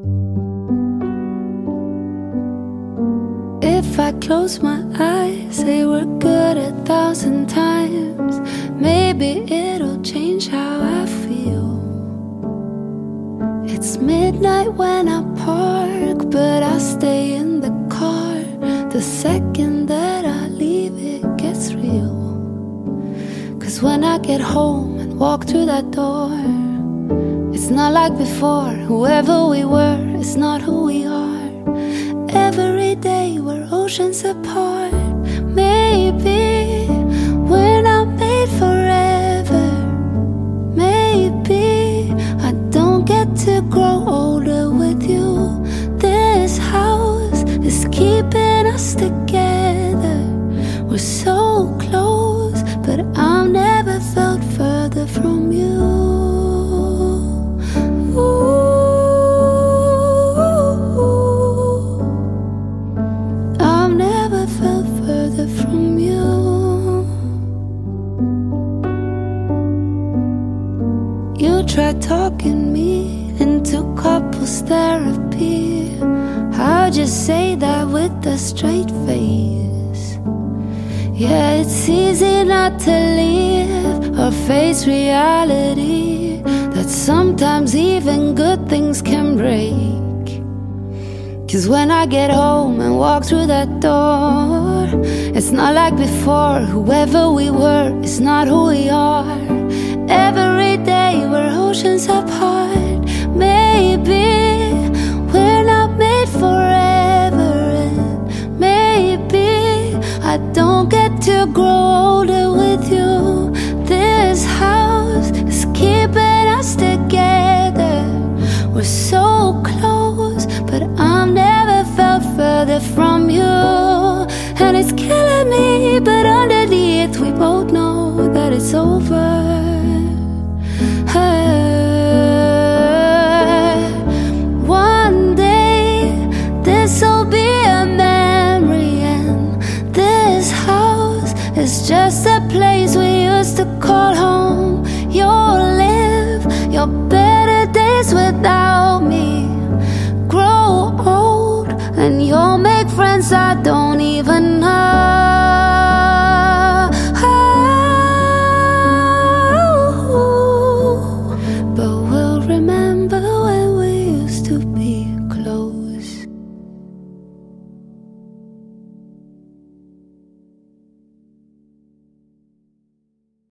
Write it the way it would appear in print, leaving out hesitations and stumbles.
If I close my eyes, they were good 1,000 times. Maybe it'll change how I feel. It's midnight when I park, but I stay in the car. The second that I leave, it gets real. 'Cause when I get home and walk through that door, it's not like before. Whoever we were, it's not who we are. Every day we're oceans apart. Maybe we're not made forever. Maybe I don't get to grow older with you. This house is keeping us together. We're so close, but I've never felt further from you. I've never felt further from you. You tried talking me into couples therapy. How'd you say that with a straight face? Yeah, it's easy not to live or face reality, that sometimes even good things can break. 'Cause when I get home and walk through that door, it's not like before. Whoever we were, it's not who we are. Every day we're oceans apart.